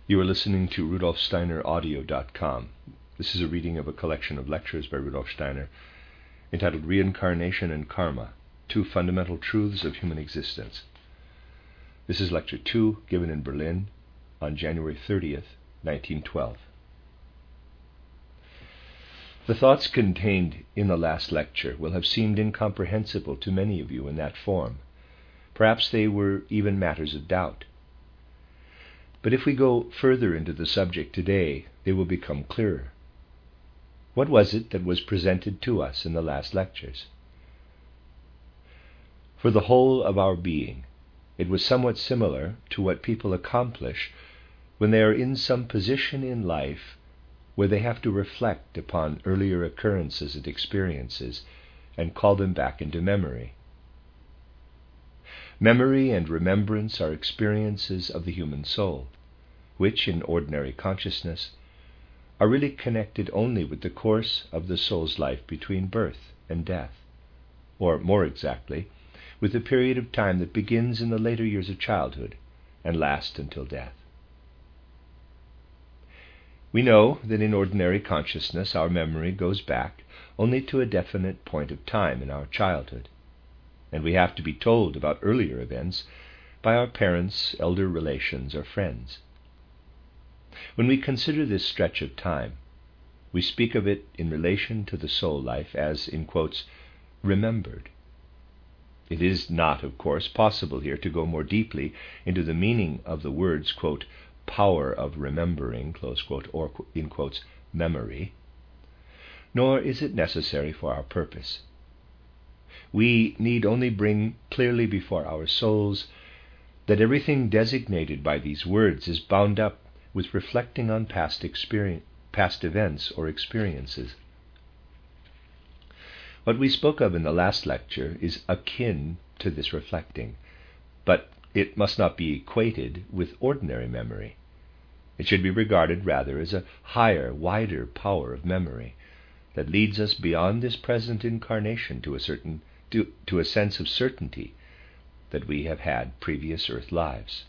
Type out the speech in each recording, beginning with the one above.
You are listening to RudolfSteinerAudio.com. This is a reading of a collection of lectures by Rudolf Steiner entitled Reincarnation and Karma, Two Fundamental Truths of Human Existence. This is Lecture 2, given in Berlin on January 30th, 1912. The thoughts contained in the last lecture will have seemed incomprehensible to many of you in that form. Perhaps they were even matters of doubt. But if we go further into the subject today, they will become clearer. What was it that was presented to us in the last lectures? For the whole of our being, it was somewhat similar to what people accomplish when they are in some position in life where they have to reflect upon earlier occurrences and experiences and call them back into memory. Memory and remembrance are experiences of the human soul, which, in ordinary consciousness, are really connected only with the course of the soul's life between birth and death, or more exactly, with the period of time that begins in the later years of childhood and lasts until death. We know that in ordinary consciousness our memory goes back only to a definite point of time in our childhood, and we have to be told about earlier events by our parents, elder relations, or friends. When we consider this stretch of time, we speak of it in relation to the soul life as, in quotes, remembered. It is not, of course, possible here to go more deeply into the meaning of the words, quote, power of remembering, close quote, or, in quotes, memory, nor is it necessary for our purpose. We need only bring clearly before our souls that everything designated by these words is bound up with reflecting on past events or experiences. What we spoke of in the last lecture is akin to this reflecting, but it must not be equated with ordinary memory. It should be regarded rather as a higher, wider power of memory that leads us beyond this present incarnation to a sense of certainty that we have had previous earth lives.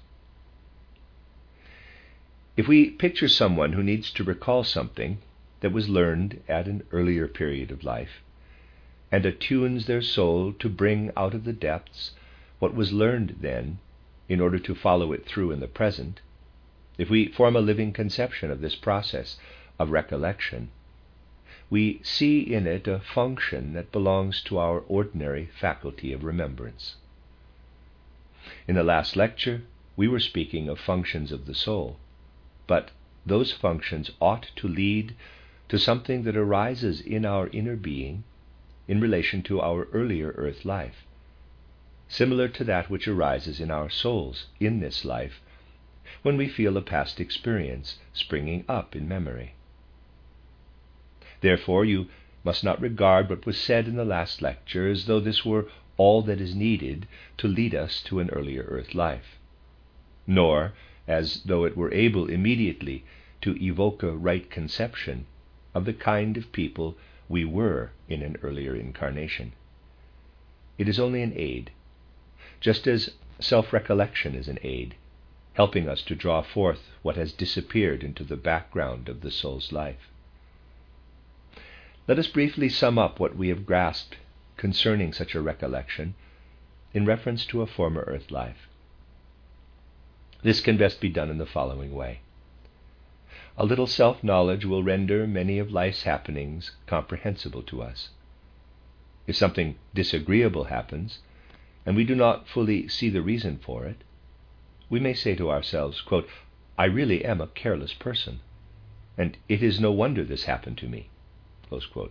If we picture someone who needs to recall something that was learned at an earlier period of life, and attunes their soul to bring out of the depths what was learned then in order to follow it through in the present, if we form a living conception of this process of recollection, we see in it a function that belongs to our ordinary faculty of remembrance. In the last lecture, we were speaking of functions of the soul, but those functions ought to lead to something that arises in our inner being in relation to our earlier earth life, similar to that which arises in our souls in this life when we feel a past experience springing up in memory. Therefore, you must not regard what was said in the last lecture as though this were all that is needed to lead us to an earlier earth life, nor as though it were able immediately to evoke a right conception of the kind of people we were in an earlier incarnation. It is only an aid, just as self-recollection is an aid, helping us to draw forth what has disappeared into the background of the soul's life. Let us briefly sum up what we have grasped concerning such a recollection in reference to a former earth life. This can best be done in the following way. A little self-knowledge will render many of life's happenings comprehensible to us. If something disagreeable happens, and we do not fully see the reason for it, we may say to ourselves, quote, I really am a careless person, and it is no wonder this happened to me, close quote.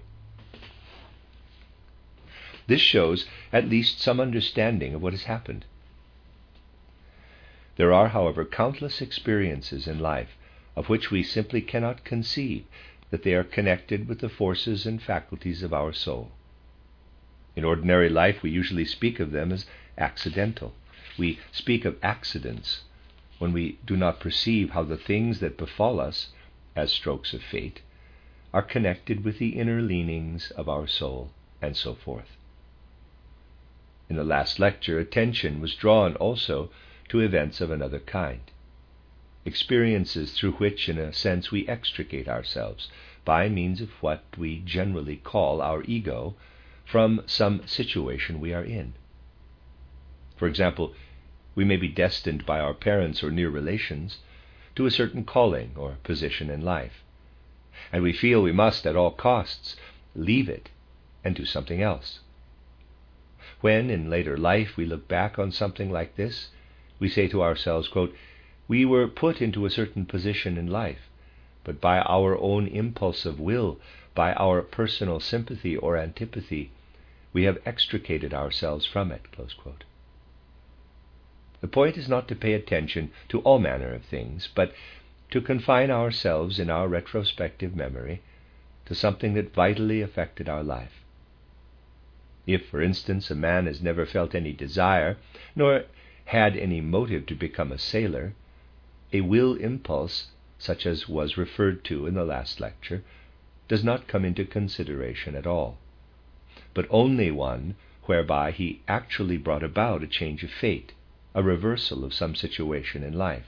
This shows at least some understanding of what has happened. There are, however, countless experiences in life of which we simply cannot conceive that they are connected with the forces and faculties of our soul. In ordinary life, we usually speak of them as accidental. We speak of accidents when we do not perceive how the things that befall us, as strokes of fate, are connected with the inner leanings of our soul, and so forth. In the last lecture, attention was drawn also to events of another kind. experiences through which, in a sense, we extricate ourselves, by means of what we generally call our ego, from some situation we are in. For example, we may be destined by our parents or near relations to a certain calling or position in life, and we feel we must at all costs leave it and do something else. When, in later life, we look back on something like this, we say to ourselves, quote, "We were put into a certain position in life, but by our own impulse of will, by our personal sympathy or antipathy, we have extricated ourselves from it." Close quote. The point is not to pay attention to all manner of things, but to confine ourselves in our retrospective memory to something that vitally affected our life. If, for instance, a man has never felt any desire, nor had any motive to become a sailor, a will impulse, such as was referred to in the last lecture, does not come into consideration at all, but only one whereby he actually brought about a change of fate, a reversal of some situation in life.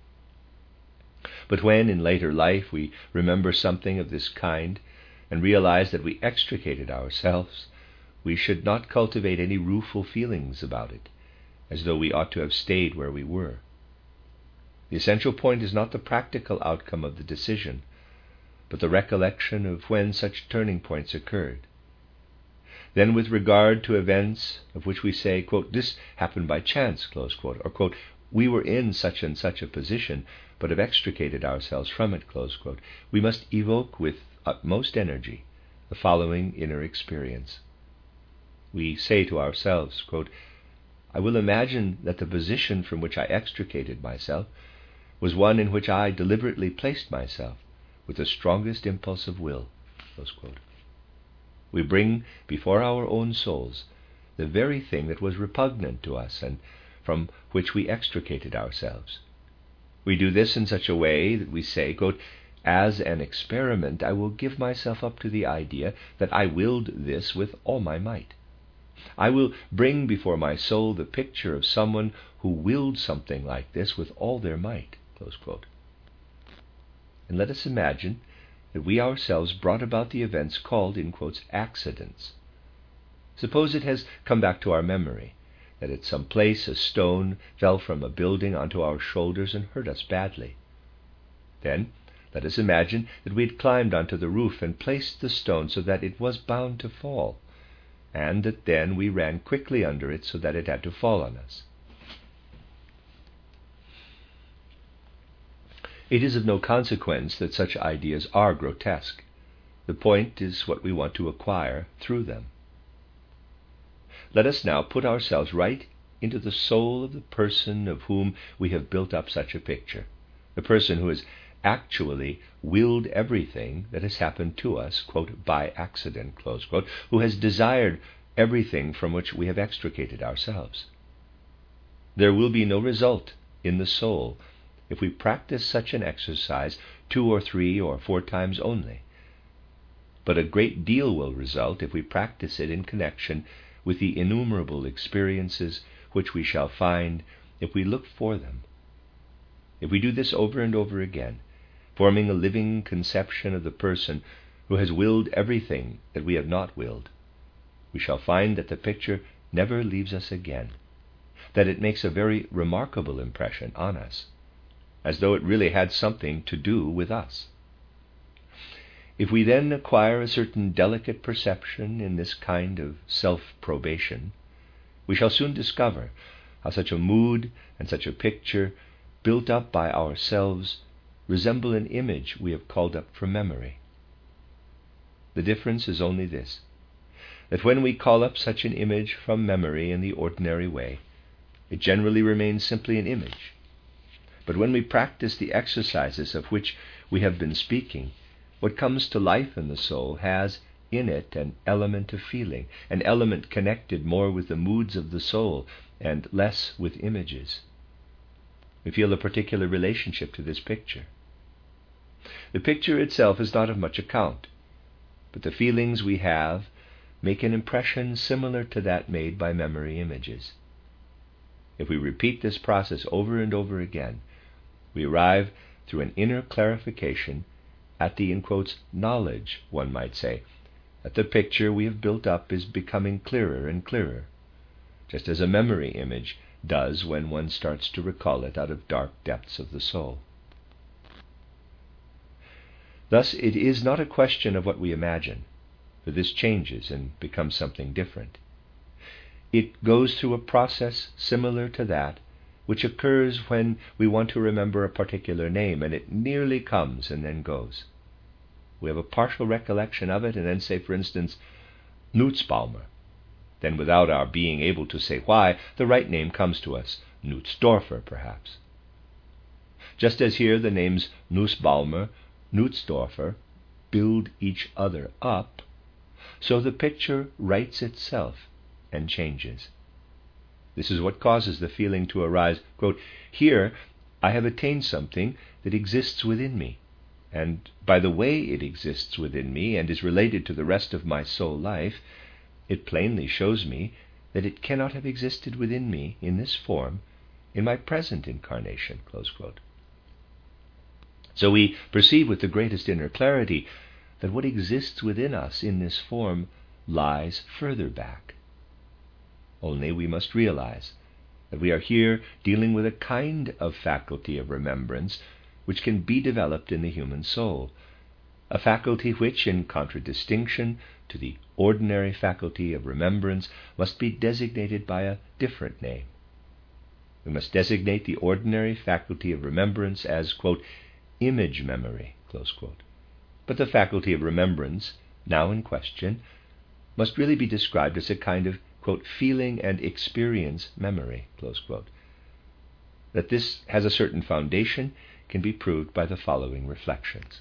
But when, in later life, we remember something of this kind and realize that we extricated ourselves, we should not cultivate any rueful feelings about it, as though we ought to have stayed where we were. The essential point is not the practical outcome of the decision, but the recollection of when such turning points occurred. Then, with regard to events of which we say, quote, "This happened by chance," close quote, or, quote, "We were in such and such a position, but have extricated ourselves from it," close quote, we must evoke with utmost energy the following inner experience. We say to ourselves, quote, "I will imagine that the position from which I extricated myself was one in which I deliberately placed myself with the strongest impulse of will," close quote. We bring before our own souls the very thing that was repugnant to us and from which we extricated ourselves. We do this in such a way that we say, quote, "As an experiment, I will give myself up to the idea that I willed this with all my might. I will bring before my soul the picture of someone who willed something like this with all their might," close quote. And let us imagine that we ourselves brought about the events called, in quotes, accidents. Suppose it has come back to our memory that at some place a stone fell from a building onto our shoulders and hurt us badly. Then let us imagine that we had climbed onto the roof and placed the stone so that it was bound to fall, and that then we ran quickly under it so that it had to fall on us. It is of no consequence that such ideas are grotesque. The point is what we want to acquire through them. Let us now put ourselves right into the soul of the person of whom we have built up such a picture, the person who has actually willed everything that has happened to us, quote, "by accident," close quote, who has desired everything from which we have extricated ourselves. There will be no result in the soul if we practice such an exercise 2 or 3 or 4 times only, but a great deal will result if we practice it in connection with the innumerable experiences which we shall find if we look for them. If we do this over and over again, forming a living conception of the person who has willed everything that we have not willed, we shall find that the picture never leaves us again, that it makes a very remarkable impression on us, as though it really had something to do with us. If we then acquire a certain delicate perception in this kind of self-probation, we shall soon discover how such a mood and such a picture, built up by ourselves, resemble an image we have called up from memory. The difference is only this, that when we call up such an image from memory in the ordinary way, it generally remains simply an image. But when we practice the exercises of which we have been speaking, what comes to life in the soul has in it an element of feeling, an element connected more with the moods of the soul and less with images. We feel a particular relationship to this picture. The picture itself is not of much account, but the feelings we have make an impression similar to that made by memory images. If we repeat this process over and over again, We arrive through an inner clarification at the, in quotes, knowledge, one might say, that the picture we have built up is becoming clearer and clearer, just as a memory image does when one starts to recall it out of dark depths of the soul. Thus, it is not a question of what we imagine, for this changes and becomes something different. It goes through a process similar to that which occurs when we want to remember a particular name, and it nearly comes and then goes. We have a partial recollection of it, and then say, for instance, Nussbaumer. Then, without our being able to say why, the right name comes to us, Nussdorfer, perhaps. Just as here the names Nussbaumer, Nussdorfer build each other up, so the picture writes itself and changes. This is what causes the feeling to arise, quote, here I have attained something that exists within me, and by the way it exists within me and is related to the rest of my soul life, it plainly shows me that it cannot have existed within me in this form in my present incarnation, close quote. So we perceive with the greatest inner clarity that what exists within us in this form lies further back. Only we must realize that we are here dealing with a kind of faculty of remembrance which can be developed in the human soul, a faculty which, in contradistinction to the ordinary faculty of remembrance, must be designated by a different name. We must designate the ordinary faculty of remembrance as, quote, image memory, close quote. But the faculty of remembrance, now in question, must really be described as a kind of, quote, feeling and experience memory, close quote. That this has a certain foundation can be proved by the following reflections.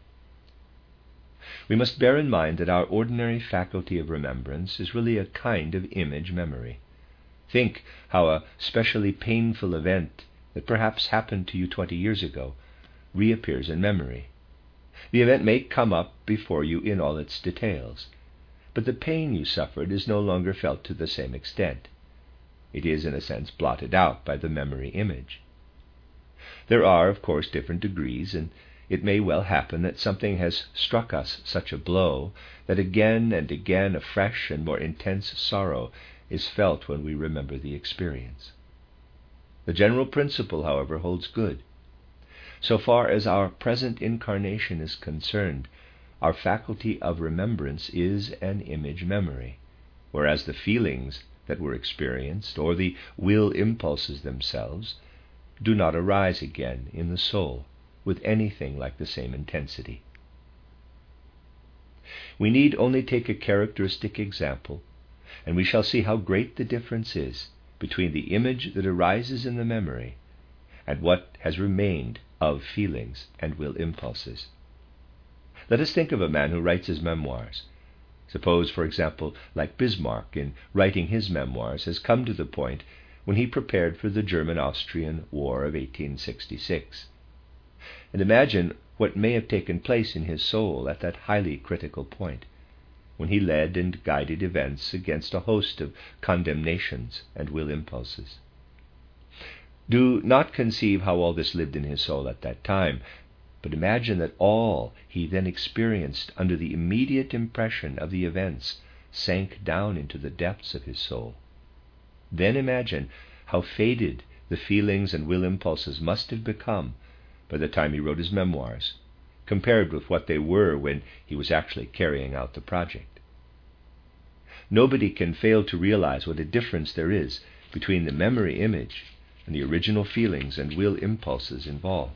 We must bear in mind that our ordinary faculty of remembrance is really a kind of image memory. Think how a specially painful event that perhaps happened to you 20 years ago reappears in memory. The event may come up before you in all its details, but the pain you suffered is no longer felt to the same extent. It is, in a sense, blotted out by the memory image. There are, of course, different degrees, and it may well happen that something has struck us such a blow that again and again a fresh and more intense sorrow is felt when we remember the experience. The general principle, however, holds good. So far as our present incarnation is concerned, our faculty of remembrance is an image memory, whereas the feelings that were experienced, or the will impulses themselves, do not arise again in the soul with anything like the same intensity. We need only take a characteristic example, and we shall see how great the difference is between the image that arises in the memory and what has remained of feelings and will impulses. Let us think of a man who writes his memoirs. Suppose, for example, like Bismarck, in writing his memoirs, has come to the point when he prepared for the German-Austrian War of 1866. And imagine what may have taken place in his soul at that highly critical point, when he led and guided events against a host of condemnations and will impulses. Do not conceive how all this lived in his soul at that time, but imagine that all he then experienced under the immediate impression of the events sank down into the depths of his soul. Then imagine how faded the feelings and will impulses must have become by the time he wrote his memoirs, compared with what they were when he was actually carrying out the project. Nobody can fail to realize what a difference there is between the memory image and the original feelings and will impulses involved.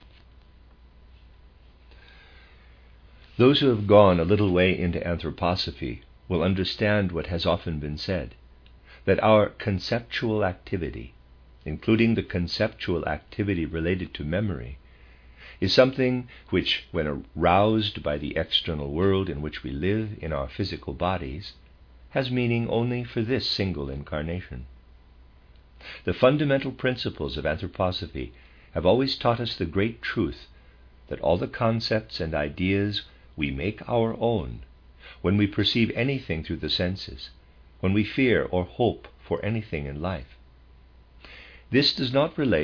Those who have gone a little way into anthroposophy will understand what has often been said, that our conceptual activity, including the conceptual activity related to memory, is something which, when aroused by the external world in which we live in our physical bodies, has meaning only for this single incarnation. The fundamental principles of anthroposophy have always taught us the great truth that all the concepts and ideas we make our own when we perceive anything through the senses, when we fear or hope for anything in life. This does not relate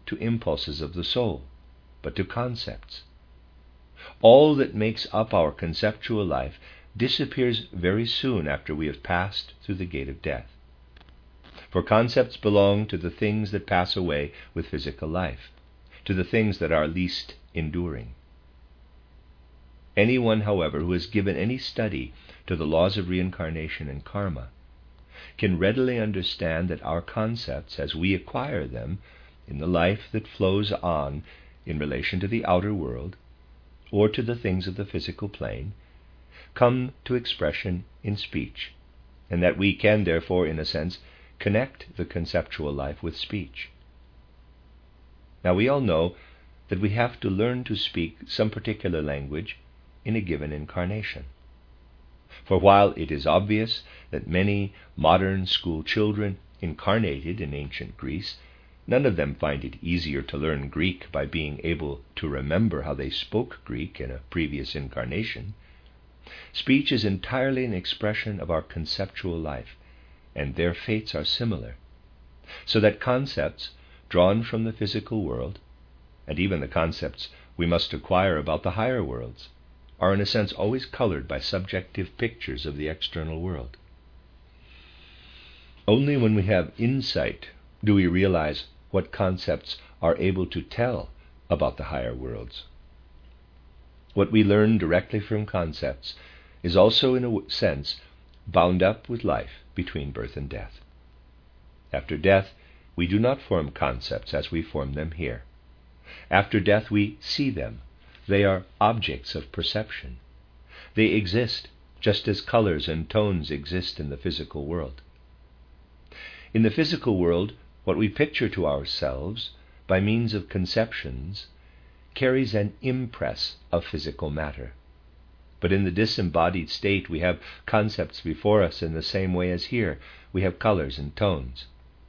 to impulses of the soul, but to concepts. All that makes up our conceptual life disappears very soon after we have passed through the gate of death. For concepts belong to the things that pass away with physical life, to the things that are least enduring. Anyone, however, who has given any study to the laws of reincarnation and karma can readily understand that our concepts, as we acquire them in the life that flows on in relation to the outer world or to the things of the physical plane, come to expression in speech, and that we can therefore, in a sense, connect the conceptual life with speech. Now we all know that we have to learn to speak some particular language in a given incarnation. For while it is obvious that many modern school children incarnated in ancient Greece, none of them find it easier to learn Greek by being able to remember how they spoke Greek in a previous incarnation, speech is entirely an expression of our conceptual life, and their fates are similar, so that concepts drawn from the physical world, and even the concepts we must acquire about the higher worlds, are in a sense always colored by subjective pictures of the external world. Only when we have insight do we realize what concepts are able to tell about the higher worlds. What we learn directly from concepts is also, in a sense, bound up with life between birth and death. After death, we do not form concepts as we form them here. After death, we see them. They are objects of perception. They exist just as colors and tones exist in the physical world. In the physical world, what we picture to ourselves by means of conceptions carries an impress of physical matter. But in the disembodied state, we have concepts before us in the same way as here. We have colors and tones.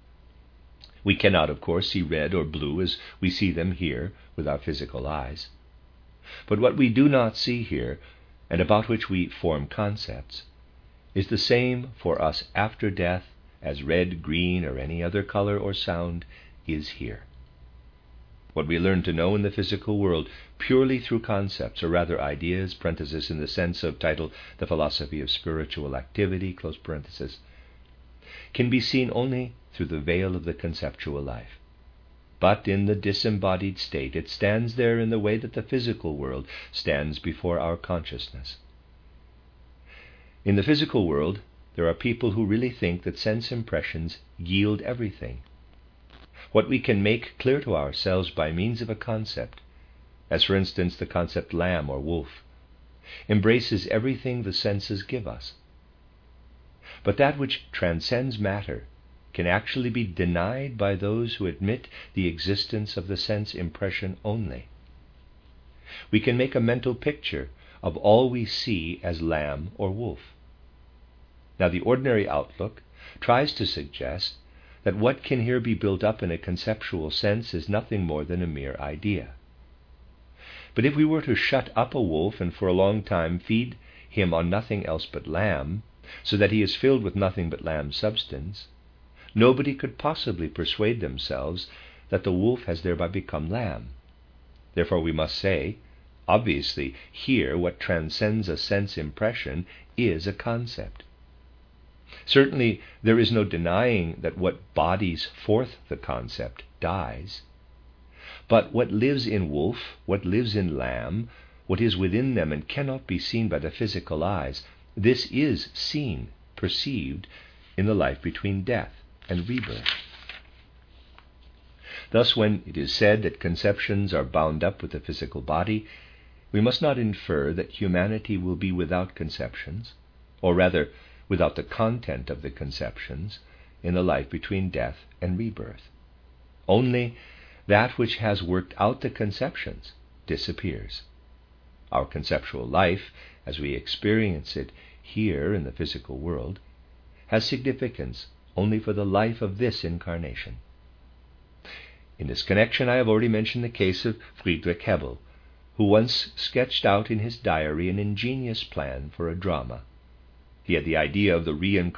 We cannot, of course, see red or blue as we see them here with our physical eyes. But what we do not see here, and about which we form concepts, is the same for us after death as red, green, or any other color or sound is here. What we learn to know in the physical world purely through concepts, or rather ideas, parenthesis, in the sense of title, The Philosophy of Spiritual Activity, close parenthesis, can be seen only through the veil of the conceptual life. But in the disembodied state, it stands there in the way that the physical world stands before our consciousness. In the physical world, there are people who really think that sense impressions yield everything. What we can make clear to ourselves by means of a concept, as for instance the concept lamb or wolf, embraces everything the senses give us. But that which transcends matter can actually be denied by those who admit the existence of the sense impression only. We can make a mental picture of all we see as lamb or wolf. Now, the ordinary outlook tries to suggest that what can here be built up in a conceptual sense is nothing more than a mere idea. But if we were to shut up a wolf and for a long time feed him on nothing else but lamb, so that he is filled with nothing but lamb substance, nobody could possibly persuade themselves that the wolf has thereby become lamb. Therefore we must say, obviously, here what transcends a sense impression is a concept. Certainly there is no denying that what bodies forth the concept dies. But what lives in wolf, what lives in lamb, what is within them and cannot be seen by the physical eyes, this is seen, perceived, in the life between death and rebirth. Thus, when it is said that conceptions are bound up with the physical body, we must not infer that humanity will be without conceptions, or rather, without the content of the conceptions, in the life between death and rebirth. Only that which has worked out the conceptions disappears. Our conceptual life, as we experience it here in the physical world, has significance only for the life of this incarnation. In this connection, I have already mentioned the case of Friedrich Hebel, who once sketched out in his diary an ingenious plan for a drama. He had the idea of the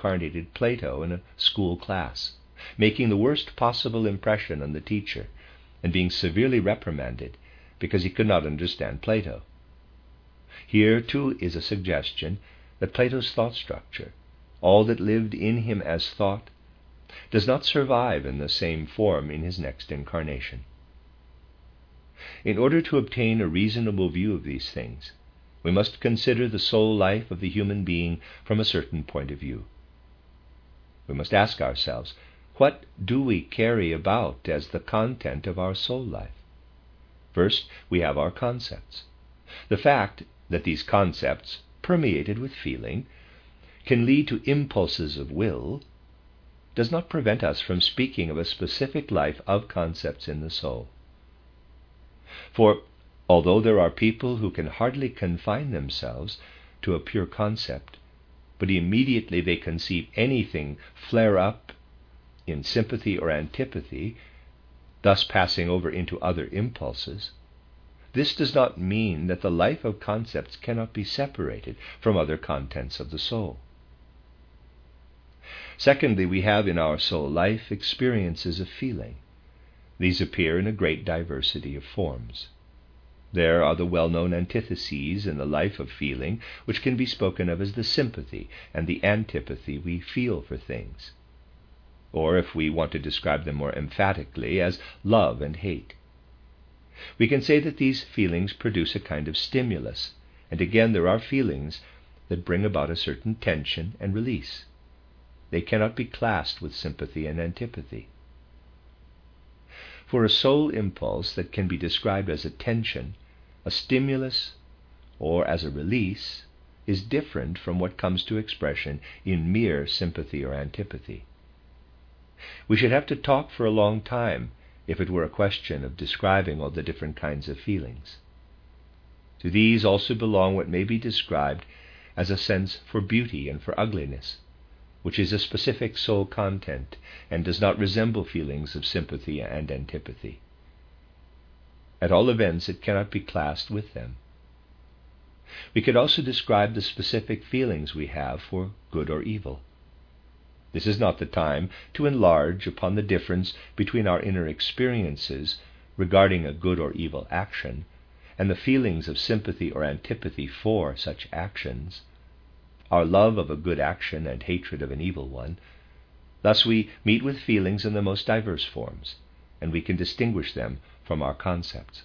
reincarnated Plato in a school class, making the worst possible impression on the teacher, and being severely reprimanded because he could not understand Plato. Here, too, is a suggestion that Plato's thought structure, all that lived in him as thought, does not survive in the same form in his next incarnation. In order to obtain a reasonable view of these things, we must consider the soul life of the human being from a certain point of view. We must ask ourselves, what do we carry about as the content of our soul life? First, we have our concepts. The fact that these concepts, permeated with feeling, can lead to impulses of will, does not prevent us from speaking of a specific life of concepts in the soul. For although there are people who can hardly confine themselves to a pure concept, but immediately they conceive anything flare up in sympathy or antipathy, thus passing over into other impulses, this does not mean that the life of concepts cannot be separated from other contents of the soul. Secondly, we have in our soul life experiences of feeling. These appear in a great diversity of forms. There are the well-known antitheses in the life of feeling, which can be spoken of as the sympathy and the antipathy we feel for things. Or, if we want to describe them more emphatically, as love and hate. We can say that these feelings produce a kind of stimulus, and again there are feelings that bring about a certain tension and release. They cannot be classed with sympathy and antipathy. For a soul impulse that can be described as a tension, a stimulus, or as a release, is different from what comes to expression in mere sympathy or antipathy. We should have to talk for a long time if it were a question of describing all the different kinds of feelings. To these also belong what may be described as a sense for beauty and for ugliness, which is a specific soul content and does not resemble feelings of sympathy and antipathy. At all events, it cannot be classed with them. We could also describe the specific feelings we have for good or evil. This is not the time to enlarge upon the difference between our inner experiences regarding a good or evil action and the feelings of sympathy or antipathy for such actions, our love of a good action and hatred of an evil one. Thus we meet with feelings in the most diverse forms, and we can distinguish them from our concepts.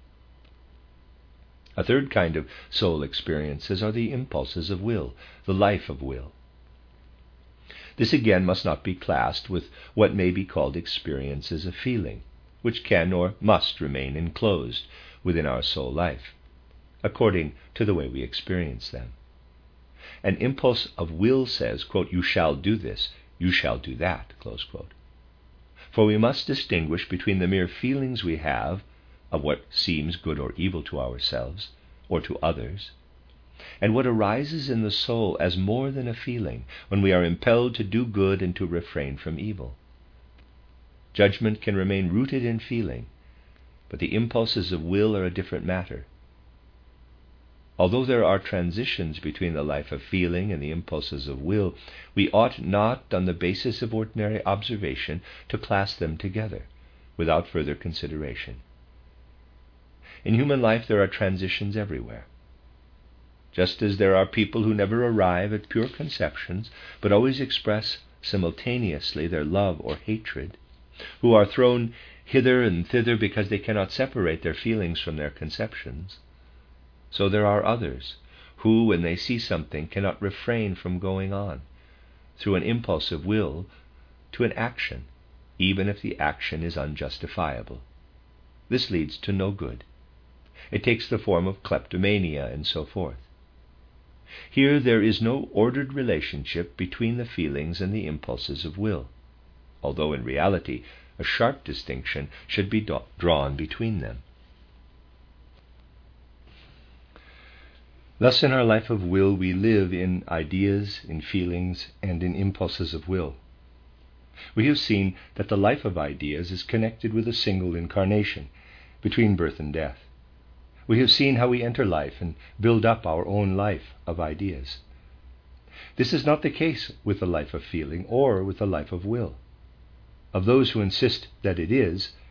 A third kind of soul experiences are the impulses of will, the life of will. This again must not be classed with what may be called experiences of feeling, which can or must remain enclosed within our soul life, according to the way we experience them. An impulse of will says, quote, "You shall do this, you shall do that," close quote. For we must distinguish between the mere feelings we have of what seems good or evil to ourselves or to others, and what arises in the soul as more than a feeling when we are impelled to do good and to refrain from evil. Judgment can remain rooted in feeling, but the impulses of will are a different matter. Although there are transitions between the life of feeling and the impulses of will, we ought not, on the basis of ordinary observation, to class them together without further consideration. In human life there are transitions everywhere. Just as there are people who never arrive at pure conceptions, but always express simultaneously their love or hatred, who are thrown hither and thither because they cannot separate their feelings from their conceptions, so there are others who, when they see something, cannot refrain from going on, through an impulse of will, to an action, even if the action is unjustifiable. This leads to no good. It takes the form of kleptomania and so forth. Here there is no ordered relationship between the feelings and the impulses of will, although in reality a sharp distinction should be drawn between them. Thus in our life of will we live in ideas, in feelings, and in impulses of will. We have seen that the life of ideas is connected with a single incarnation, between birth and death. We have seen how we enter life and build up our own life of ideas. This is not the case with the life of feeling or with the life of will. Of those who insist that it is,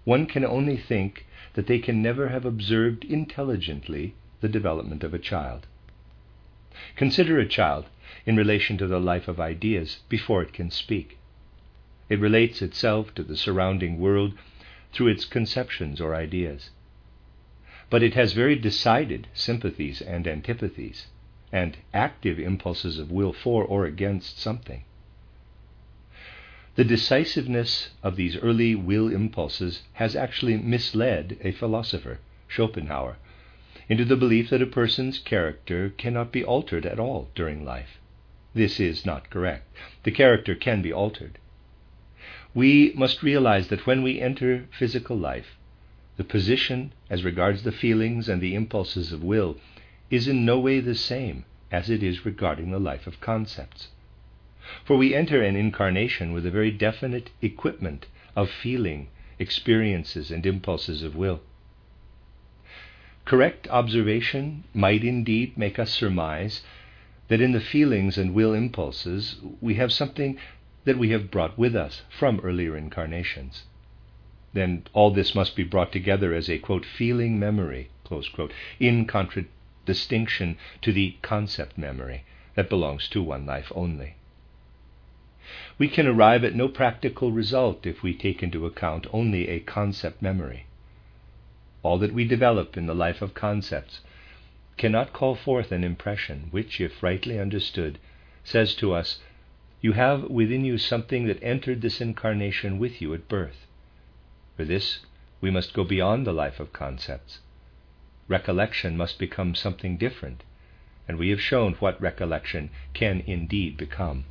one can only think that they can never have observed intelligently the development of a child. Consider a child in relation to the life of ideas before it can speak. It relates itself to the surrounding world through its conceptions or ideas. But it has very decided sympathies and antipathies, and active impulses of will for or against something. The decisiveness of these early will impulses has actually misled a philosopher, Schopenhauer, into the belief that a person's character cannot be altered at all during life. This is not correct. The character can be altered. We must realize that when we enter physical life, the position as regards the feelings and the impulses of will is in no way the same as it is regarding the life of concepts. For we enter an incarnation with a very definite equipment of feeling, experiences, and impulses of will. Correct observation might indeed make us surmise that in the feelings and will impulses we have something that we have brought with us from earlier incarnations. Then all this must be brought together as a, quote, feeling memory, close quote, in contradistinction to the concept memory that belongs to one life only. We can arrive at no practical result if we take into account only a concept memory. All that we develop in the life of concepts cannot call forth an impression which, if rightly understood, says to us, you have within you something that entered this incarnation with you at birth. For this, we must go beyond the life of concepts. Recollection must become something different, and we have shown what recollection can indeed become.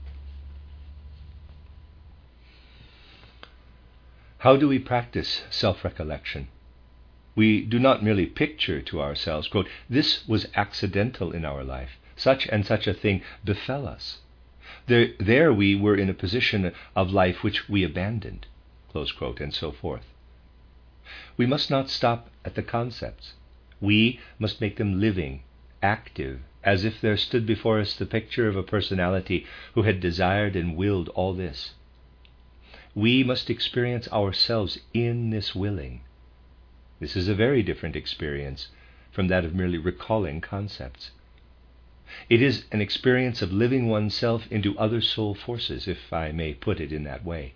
How do we practice self-recollection? We do not merely picture to ourselves, quote, this was accidental in our life, such and such a thing befell us. There we were in a position of life which we abandoned, close quote, and so forth. We must not stop at the concepts. We must make them living, active, as if there stood before us the picture of a personality who had desired and willed all this. We must experience ourselves in this willing. This is a very different experience from that of merely recalling concepts. It is an experience of living oneself into other soul forces, if I may put it in that way.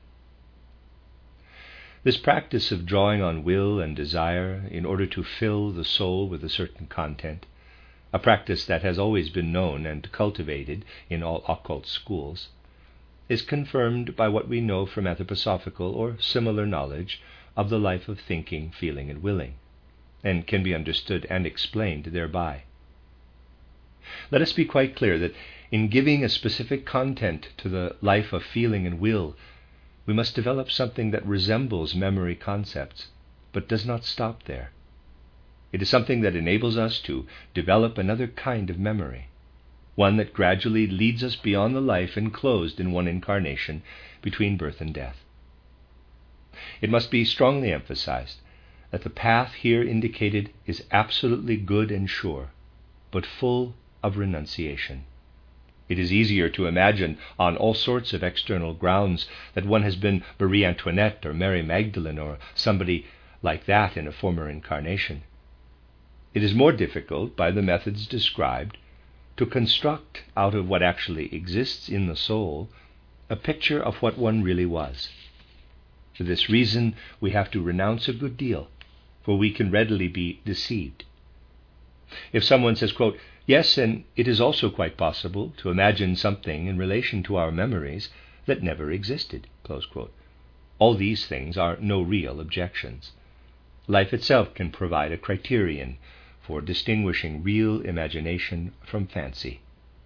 This practice of drawing on will and desire in order to fill the soul with a certain content, a practice that has always been known and cultivated in all occult schools, is confirmed by what we know from anthroposophical or similar knowledge of the life of thinking, feeling, and willing, and can be understood and explained thereby. Let us be quite clear that in giving a specific content to the life of feeling and will, we must develop something that resembles memory concepts, but does not stop there. It is something that enables us to develop another kind of memory, one that gradually leads us beyond the life enclosed in one incarnation between birth and death. It must be strongly emphasized that the path here indicated is absolutely good and sure, but full of renunciation. It is easier to imagine on all sorts of external grounds that one has been Marie Antoinette or Mary Magdalene or somebody like that in a former incarnation. It is more difficult, by the methods described, to construct out of what actually exists in the soul a picture of what one really was. For this reason, we have to renounce a good deal, for we can readily be deceived. If someone says, quote, yes, and it is also quite possible to imagine something in relation to our memories that never existed, close quote, all these things are no real objections. Life itself can provide a criterion for distinguishing real imagination from fancy.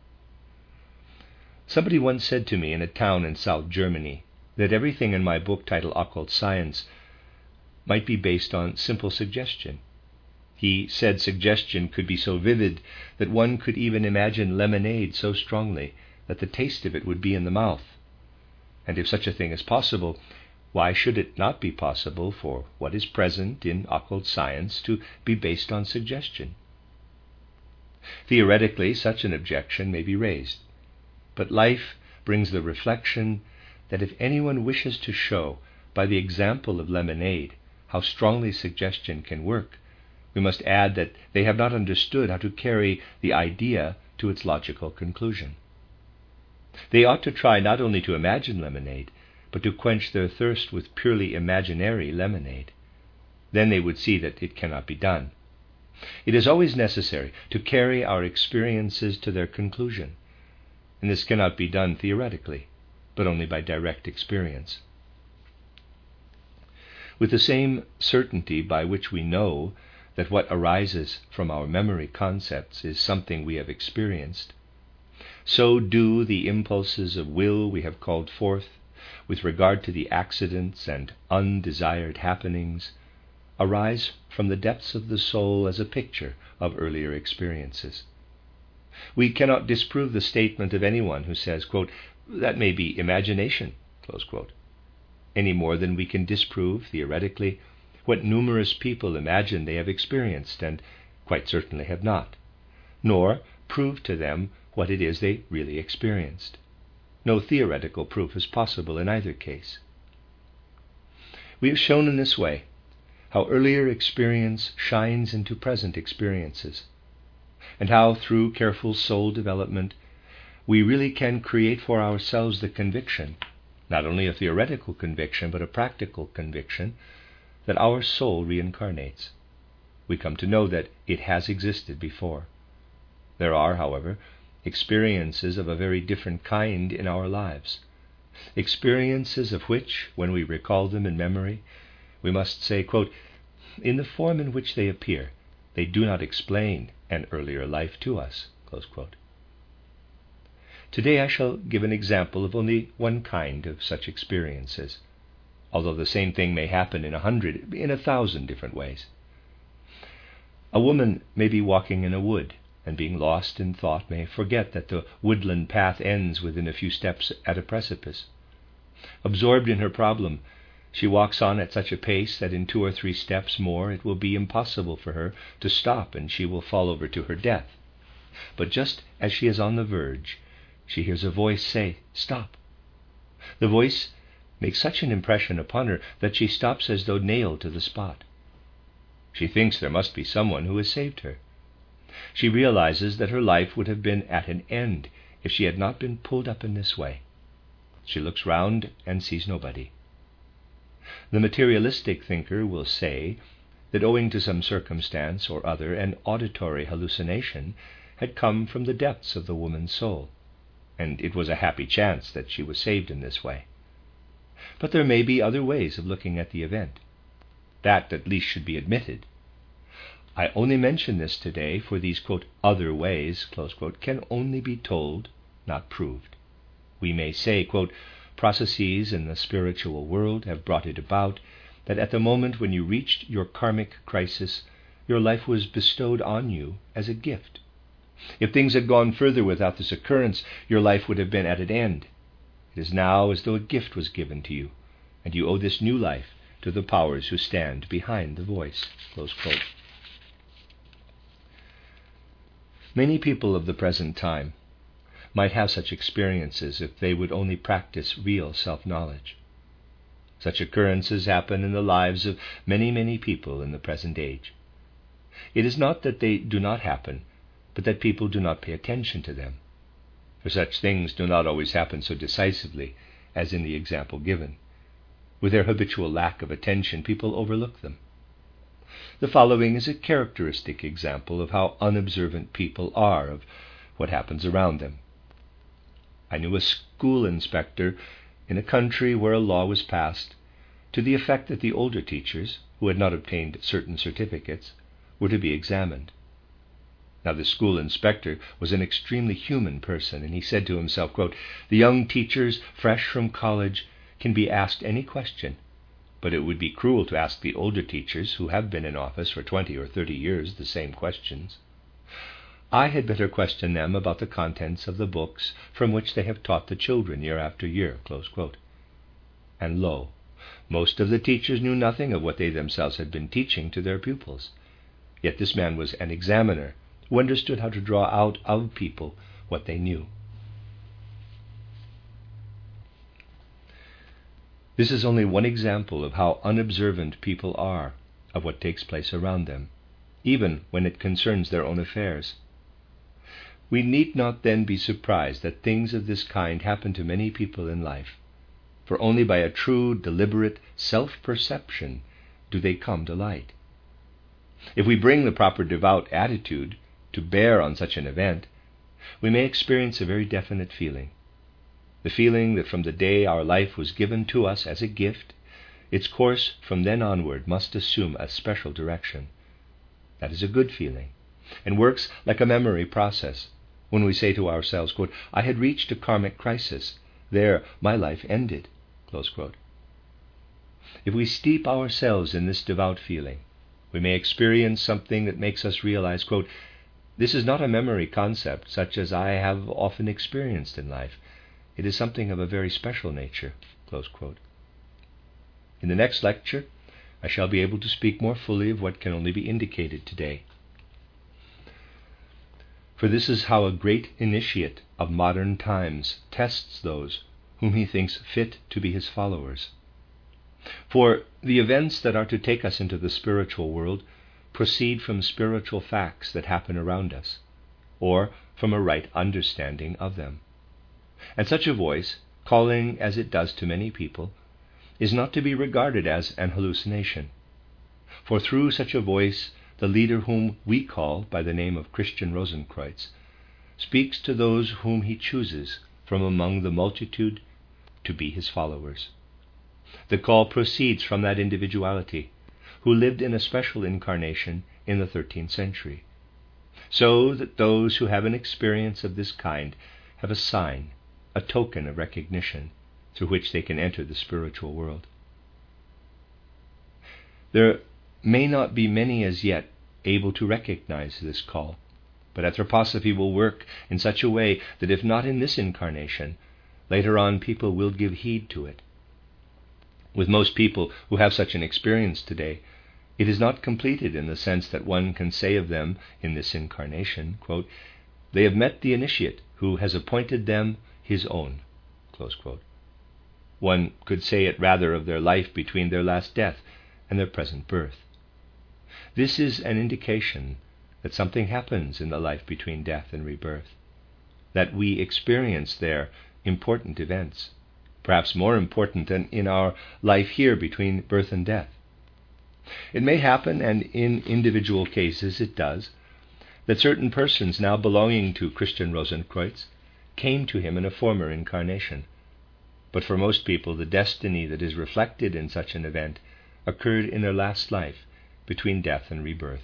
Somebody once said to me in a town in South Germany that everything in my book titled Occult Science might be based on simple suggestion. He said suggestion could be so vivid that one could even imagine lemonade so strongly that the taste of it would be in the mouth. And if such a thing is possible, why should it not be possible for what is present in occult science to be based on suggestion? Theoretically, such an objection may be raised, but life brings the reflection that if anyone wishes to show by the example of lemonade how strongly suggestion can work, we must add that they have not understood how to carry the idea to its logical conclusion. They ought to try not only to imagine lemonade, but to quench their thirst with purely imaginary lemonade. Then they would see that it cannot be done. It is always necessary to carry our experiences to their conclusion, and this cannot be done theoretically, but only by direct experience. With the same certainty by which we know that what arises from our memory concepts is something we have experienced, so do the impulses of will we have called forth with regard to the accidents and undesired happenings arise from the depths of the soul as a picture of earlier experiences. We cannot disprove the statement of anyone who says, quote, "that may be imagination," close quote, any more than we can disprove, theoretically, what numerous people imagine they have experienced and quite certainly have not, nor prove to them what it is they really experienced. No theoretical proof is possible in either case. We have shown in this way how earlier experience shines into present experiences, and how through careful soul development we really can create for ourselves the conviction, not only a theoretical conviction, but a practical conviction, that our soul reincarnates. We come to know that it has existed before. There are, however, experiences of a very different kind in our lives, experiences of which, when we recall them in memory, we must say, quote, "in the form in which they appear, they do not explain an earlier life to us," close quote. Today I shall give an example of only one kind of such experiences, although the same thing may happen in 1,000 different ways. A woman may be walking in a wood, and being lost in thought may forget that the woodland path ends within a few steps at a precipice. Absorbed in her problem, she walks on at such a pace that in 2 or 3 steps more it will be impossible for her to stop, and she will fall over to her death. But just as she is on the verge, she hears a voice say, "Stop." The voice makes such an impression upon her that she stops as though nailed to the spot. She thinks there must be someone who has saved her. She realizes that her life would have been at an end if she had not been pulled up in this way. She looks round and sees nobody. The materialistic thinker will say that owing to some circumstance or other, an auditory hallucination had come from the depths of the woman's soul, and it was a happy chance that she was saved in this way. But there may be other ways of looking at the event. That at least should be admitted. I only mention this today, for these, quote, "other ways," close quote, can only be told, not proved. We may say, quote, "processes in the spiritual world have brought it about that at the moment when you reached your karmic crisis, your life was bestowed on you as a gift. If things had gone further without this occurrence, your life would have been at an end. It is now as though a gift was given to you, and you owe this new life to the powers who stand behind the voice," close quote. Many people of the present time might have such experiences if they would only practice real self-knowledge. Such occurrences happen in the lives of many, many people in the present age. It is not that they do not happen, but that people do not pay attention to them. For such things do not always happen so decisively as in the example given. With their habitual lack of attention, people overlook them. The following is a characteristic example of how unobservant people are of what happens around them. I knew a school inspector in a country where a law was passed to the effect that the older teachers, who had not obtained certain certificates, were to be examined. Now the school inspector was an extremely human person, and he said to himself, quote, "the young teachers fresh from college can be asked any question, but it would be cruel to ask the older teachers, who have been in office for 20 or 30 years, the same questions. I had better question them about the contents of the books from which they have taught the children year after year," close quote. And lo, most of the teachers knew nothing of what they themselves had been teaching to their pupils. Yet this man was an examiner who understood how to draw out of people what they knew. This is only one example of how unobservant people are of what takes place around them, even when it concerns their own affairs. We need not then be surprised that things of this kind happen to many people in life, for only by a true, deliberate self-perception do they come to light. If we bring the proper devout attitude to bear on such an event, we may experience a very definite feeling. The feeling that from the day our life was given to us as a gift, its course from then onward must assume a special direction. That is a good feeling, and works like a memory process when we say to ourselves, quote, "I had reached a karmic crisis. There my life ended." Close quote. If we steep ourselves in this devout feeling, we may experience something that makes us realize, quote, "This is not a memory concept such as I have often experienced in life. It is something of a very special nature." Close quote. In the next lecture, I shall be able to speak more fully of what can only be indicated today. For this is how a great initiate of modern times tests those whom he thinks fit to be his followers. For the events that are to take us into the spiritual world proceed from spiritual facts that happen around us, or from a right understanding of them. And such a voice, calling as it does to many people, is not to be regarded as an hallucination. For through such a voice, the leader whom we call by the name of Christian Rosenkreuz speaks to those whom he chooses from among the multitude to be his followers. The call proceeds from that individuality who lived in a special incarnation in the 13th century, so that those who have an experience of this kind have a sign, a token of recognition through which they can enter the spiritual world. There may not be many as yet able to recognize this call, but anthroposophy will work in such a way that if not in this incarnation, later on people will give heed to it. With most people who have such an experience today, it is not completed in the sense that one can say of them in this incarnation, quote, "They have met the initiate who has appointed them his own." Close quote. One could say it rather of their life between their last death and their present birth. This is an indication that something happens in the life between death and rebirth, that we experience there important events, perhaps more important than in our life here between birth and death. It may happen, and in individual cases it does, that certain persons now belonging to Christian Rosenkreuz came to him in a former incarnation. But for most people, the destiny that is reflected in such an event occurred in their last life between death and rebirth.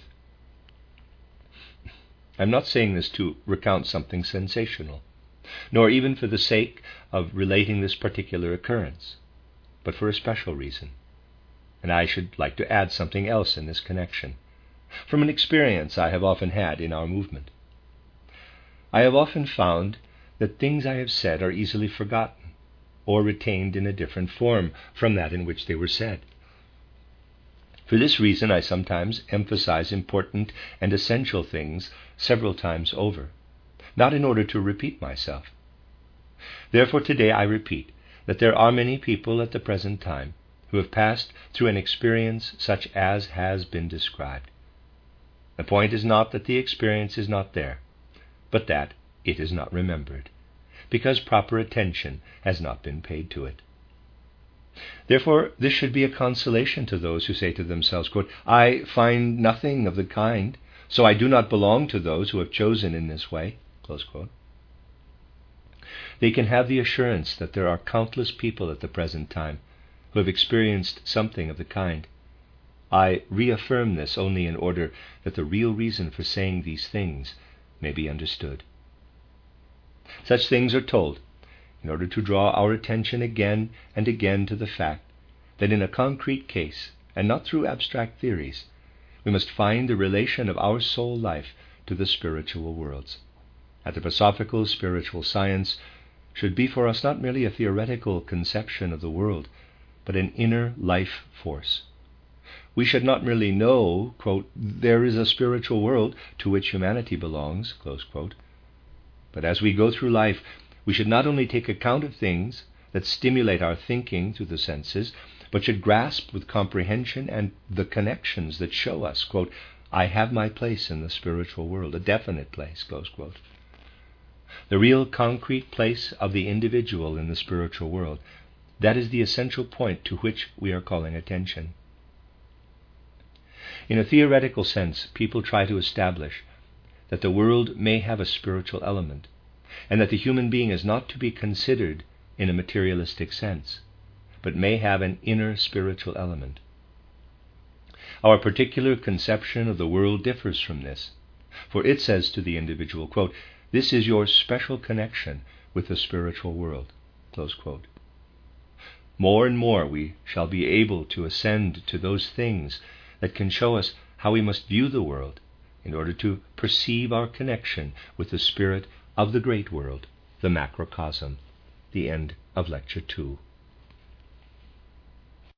I'm not saying this to recount something sensational, nor even for the sake of relating this particular occurrence, but for a special reason. And I should like to add something else in this connection, from an experience I have often had in our movement. I have often found that things I have said are easily forgotten, or retained in a different form from that in which they were said. For this reason, I sometimes emphasize important and essential things several times over, not in order to repeat myself. Therefore, today I repeat that there are many people at the present time who have passed through an experience such as has been described. The point is not that the experience is not there, but that it is not remembered, because proper attention has not been paid to it. Therefore, this should be a consolation to those who say to themselves, quote, "I find nothing of the kind, so I do not belong to those who have chosen in this way." Close quote. They can have the assurance that there are countless people at the present time who have experienced something of the kind. I reaffirm this only in order that the real reason for saying these things may be understood. Such things are told in order to draw our attention again and again to the fact that in a concrete case, and not through abstract theories, we must find the relation of our soul life to the spiritual worlds. Anthroposophical spiritual science should be for us not merely a theoretical conception of the world, but an inner life force. We should not merely know, quote, "there is a spiritual world to which humanity belongs," close quote, but as we go through life, we should not only take account of things that stimulate our thinking through the senses, but should grasp with comprehension and the connections that show us, quote, I have my place in the spiritual world, a definite place, close quote. The real concrete place of the individual in the spiritual world, that is the essential point to which we are calling attention. In a theoretical sense, people try to establish that the world may have a spiritual element, and that the human being is not to be considered in a materialistic sense, but may have an inner spiritual element. Our particular conception of the world differs from this, for it says to the individual, quote, this is your special connection with the spiritual world, close quote. More and more we shall be able to ascend to those things that can show us how we must view the world in order to perceive our connection with the spirit of the great world, the macrocosm. The end of Lecture 2.